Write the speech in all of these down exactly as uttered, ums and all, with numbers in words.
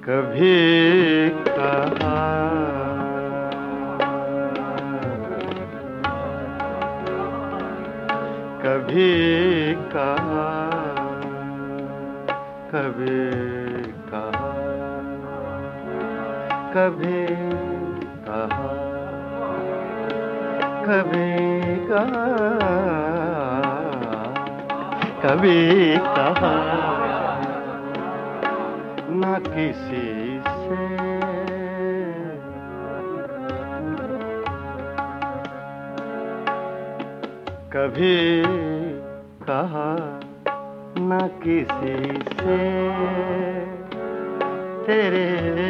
कभी कहा कभी कहा कभी कहा कभी कहा कभी कहा कभी कहा न किसी से कभी कहा न किसी से तेरे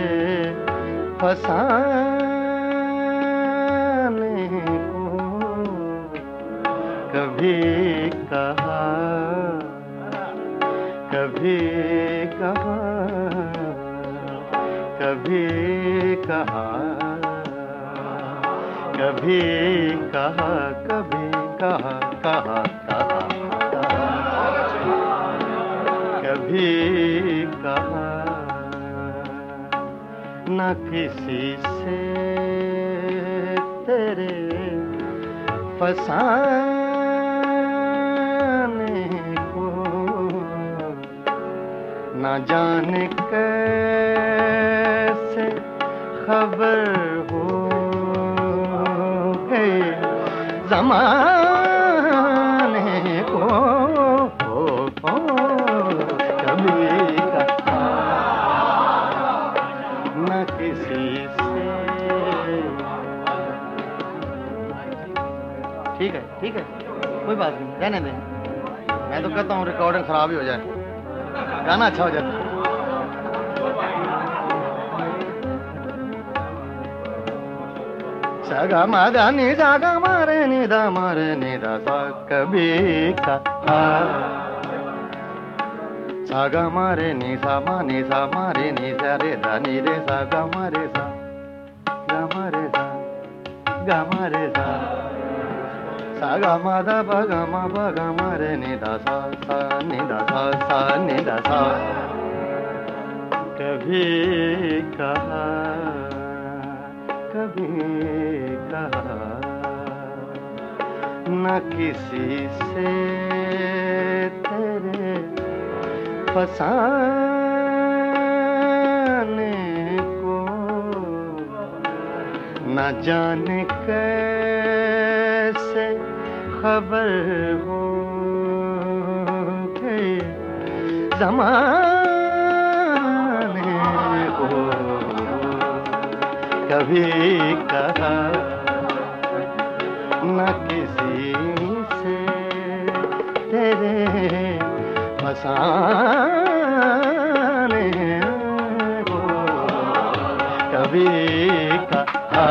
फसाने को कभी कहा कभी कहा कभी कहा कभी कहा कभी कहा कहा कहा कभी कहा न किसी से तेरे फसाने को न जाने कैसे खबर हो गई ज़माने को हो, हो, कभी कहा न किसी से। ठीक है ठीक है कोई बात नहीं, रहने दें। मैं तो कहता हूँ रिकॉर्डिंग खराब ही हो जाए, गाना अच्छा हो जाता। सागा मादा नि सागा मारे नि दा मारे नि दा सा कभी कहा सागा मारे नि सा मा नि सा मारे नि सा रे दा नि रे सा गा मारे सा गा मारे सा गा मारे सा सागा मादा ब गा मा ब गा मारे नि दा सा सा नि दा सा सा नि दा सा कभी कहा कभी कहा न किसी से तेरे फसाने को न जाने कैसे खबर हो गई ज़माने को कभी कहा न किसी से तेरे फसाने को कभी कहा।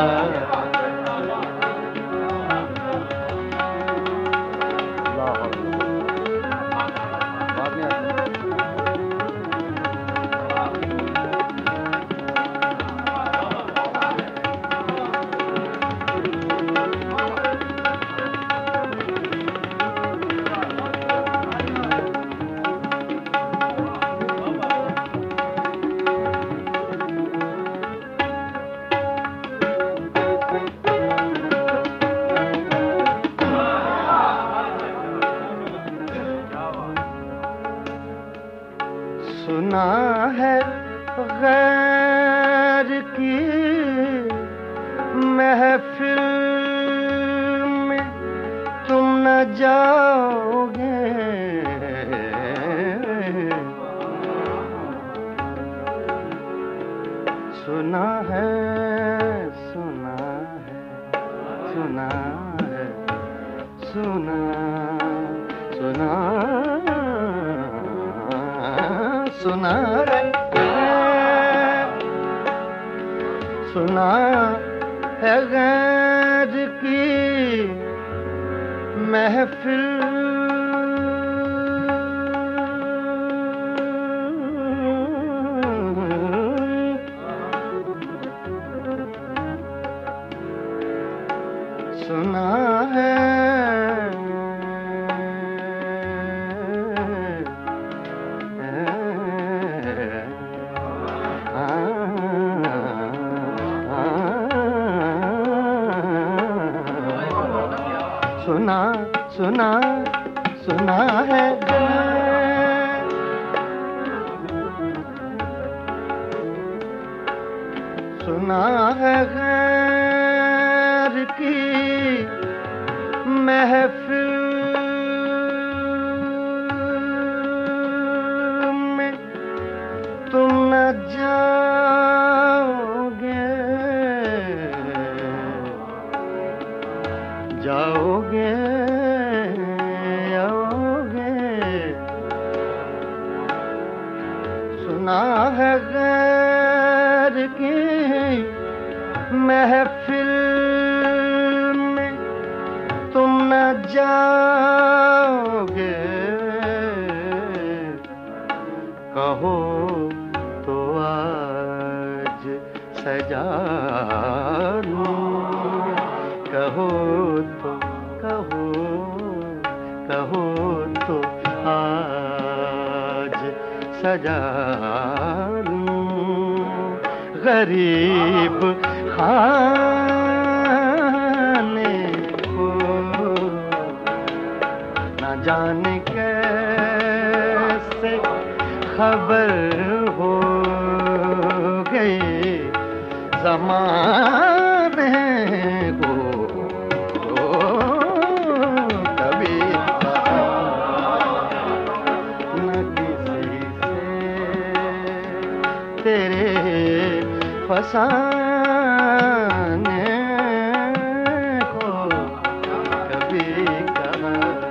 सुना है गैर की महफिल में तुम न जाओगे, सुना है सुना है सुना है सुना सुना सुना सुना है गैर की महफिल सुना है हाँ सुना सुना सुना है सुना है गैर की महफिल में तुम न जाओगे जाओगे आओगे सुना है गैर की महफिल में तुम न जाओगे कहो तो आज सजा लूं कहो तो कहो कहो तो आज सजा लूं गरीब खाने को न जाने कैसे खबर हो गई ज़माने को कभी न किसी से तेरे फसाने को कभी कहा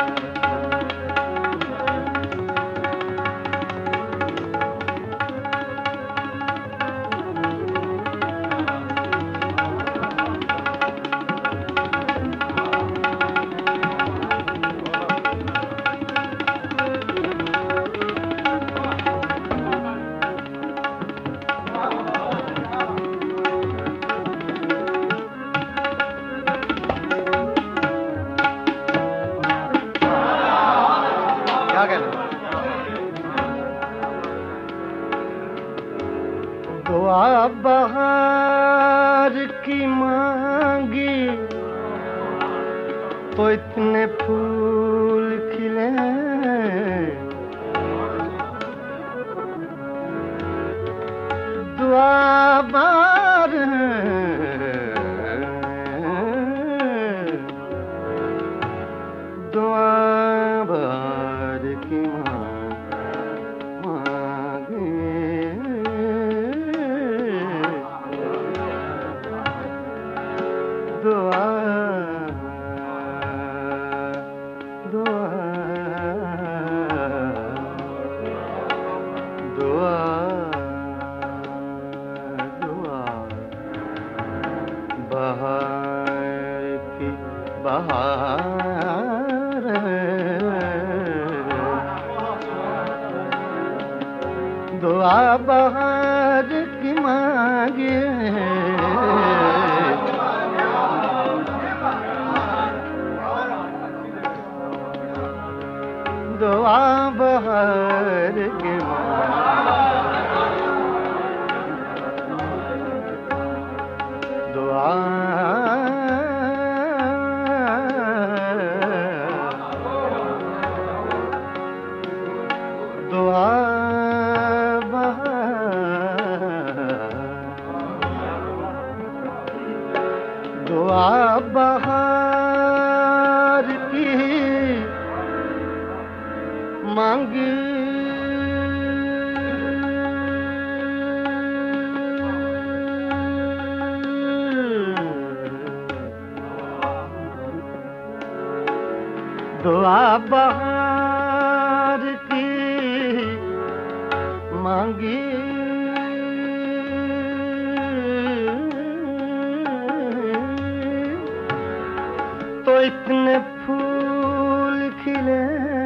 दुआ बहार की मांगी तो इतने फूल खिले दुआ बार दुआ बार की दुआ दुआ दुआ दुआ बहार की बहार दुआ बहार की मांगे दुआ बहार के दुआ दुआ बहार दुआ बहार की मांगी दुआ बहार की मांगी तो इतने फूल खिले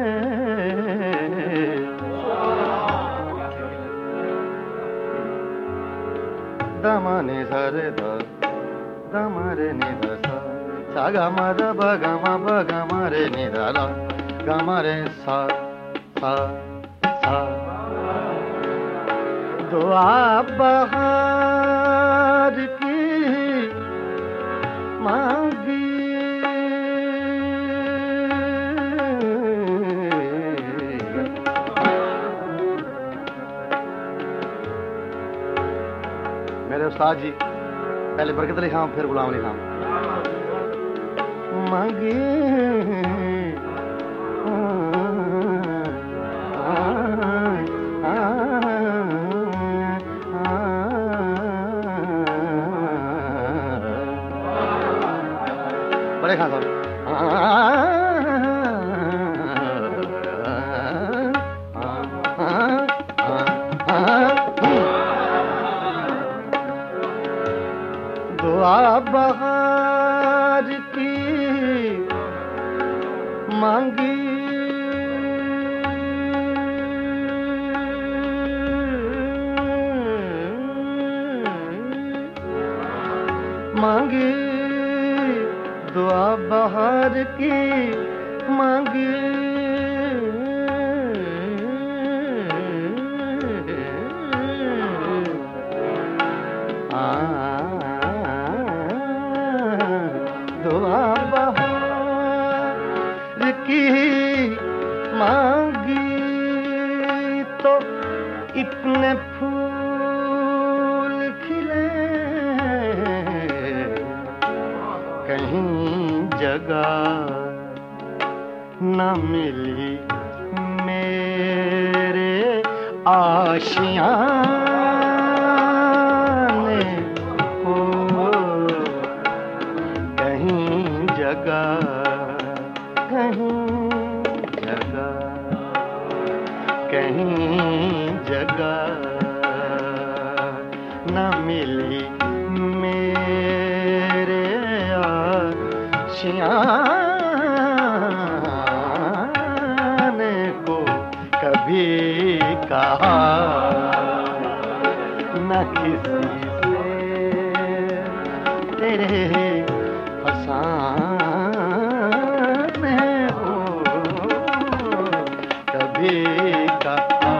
दमने सरे द दमरे नि द सा सा ग म द ब ग म ब ग म रे नि द ल ग म रे सा सा सा दुआ बहार की मांगी उस्ताद जी पहले बरकत अली खां फिर गुलाम अली खां। मांगे बड़े खां साहब दुआ बहार की मांगी मांगी दुआ बहार की मांगी दुआ बहार की मांगी तो इतने फूल खिले कहीं जगह न मिली मेरे आशियाने को कहीं जगह कहीं जगह कहीं जगह न मिली मेरे आशियाने को कभी कहा न किसी से तेरे फसाने को कभी कहा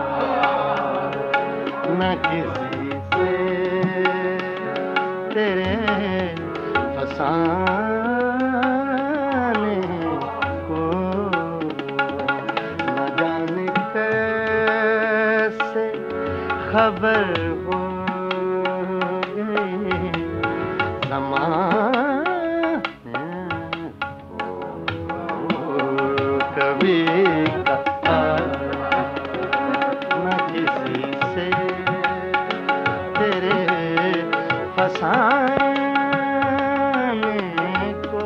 न किसी से तेरे फसाने को न जाने कैसे खबर हो गई ज़माने कभी कहा न किसी से तेरे फसाने को।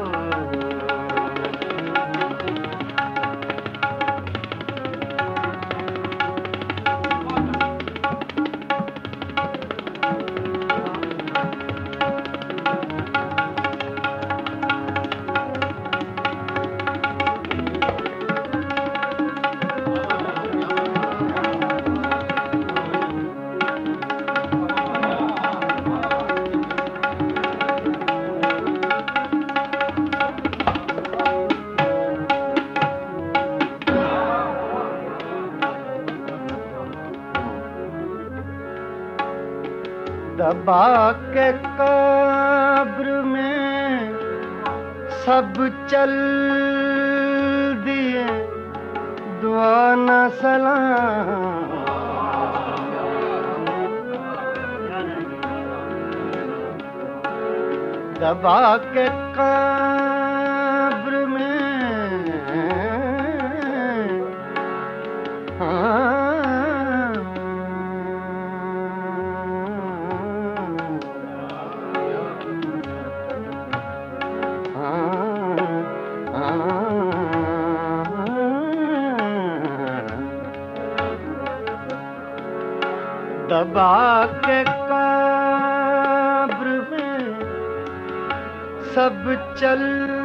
दबा के कब्र में सब चल दिए दुआ न सलाम दबा के कब्र में हाँ दबा के कब्र में सब चल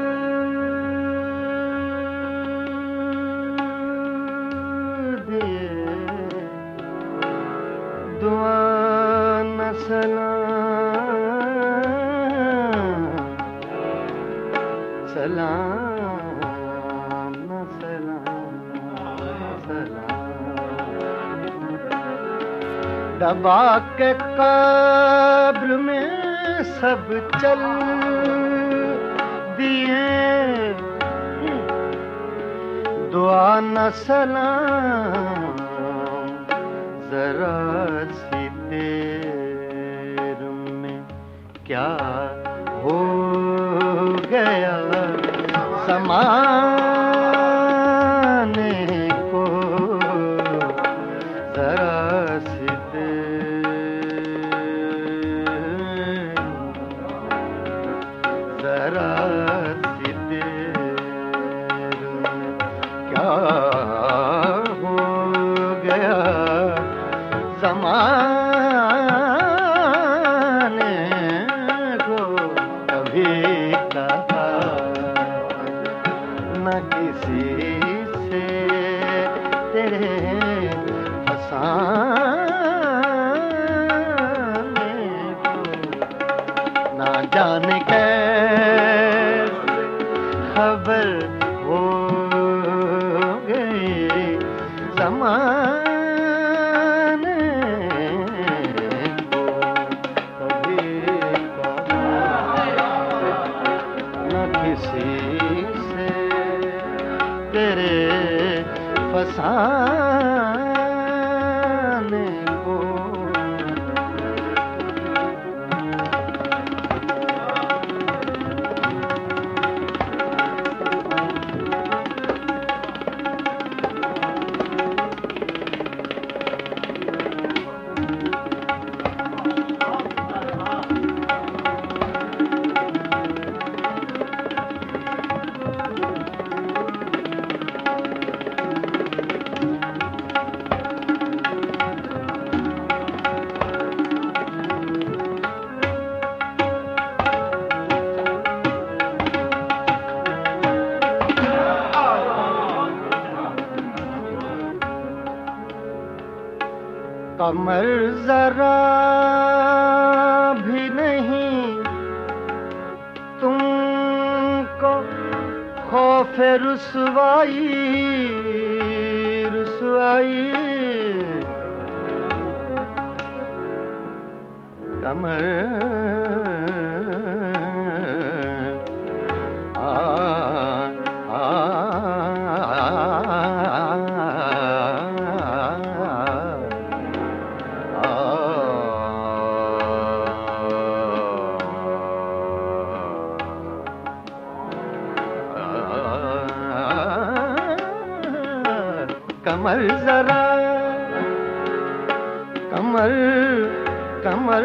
दिए दुआ न सलाम सलाम न सलाम सलाम दबा के कब्र में सब चल दिए दुआ न सलाम जरा सी देर क्या हो गया समाने को जरा सी जरा सी देर में क्या हो गया ज़माने को कभी कहा न किसी से तेरे फसाने को ना जाने कैसे खबर हो गई ज़माने को कभी कहा न किसी से तेरे फसाने को कमर जरा भी नहीं तुमको खौफ रुसवाई रुसवाई कमर आ आ कमर जरा कमर कमर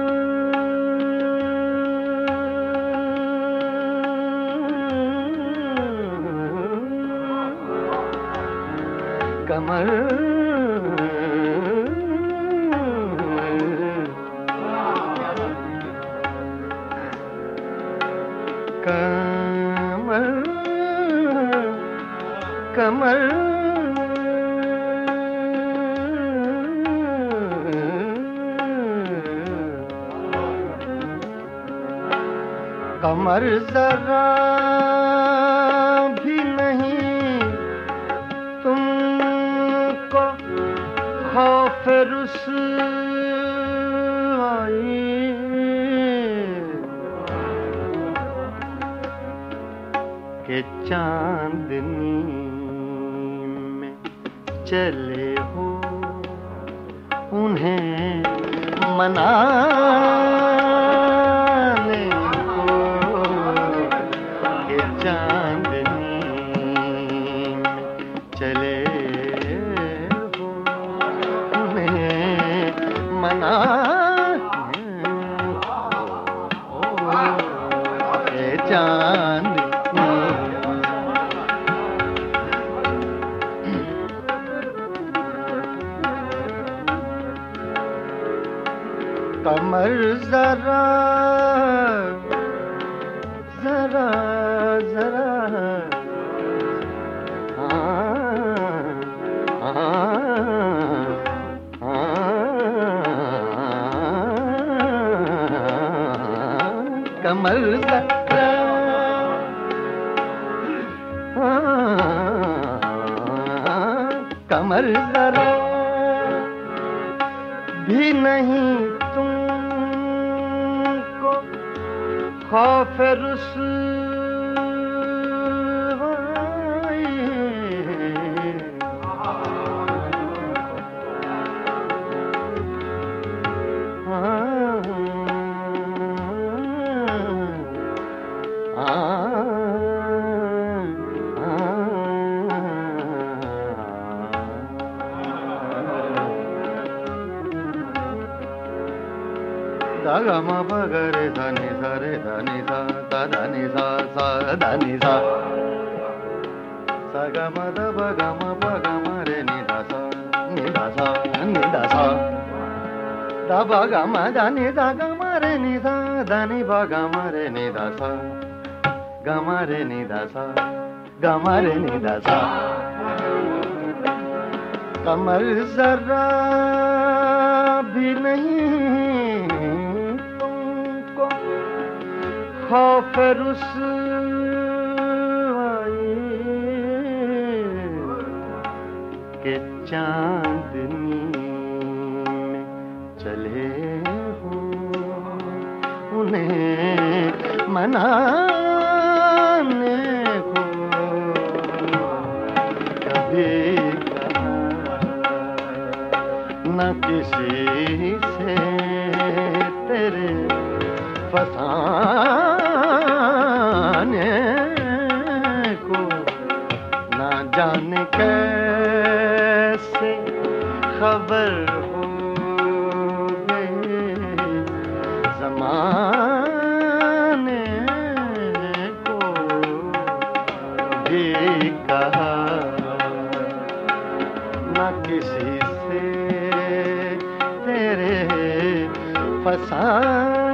कमर कमर कमर कमर जरा भी नहीं तुमको खौफ रुसवाई के चांदनी में चले हो उन्हें मनाने को के चांदनी में चले हो उन्हें मनाने को के चांदनी कमर जरा जरा जरा हाँ हाँ हाँ कमर जरा हाँ कमर जरा भी नहीं तुमको खौफ रुसवाई हाँ सा ग म प ग रे सा नि सा रे धा नि सा धा धा नि सा सा धा नि सा सा ग म ध प ग म प ग म रे नि धा सा नि धा सा नि धा सा धा प ग म धा नि धा ग म रे नि धा धा नि प ग म रे नि धा सा ग म रे नि धा सा ग म रे नि धा सा कमर जरा भी नहीं तुमको खौफ रुसवाई के चांदनी में चले हो उन्हें मनाने को कभी न किसी से तेरे फसाने को न जाने कैसे खबर हो गई ज़माने को भी कहा न किसी से तेरे फसाने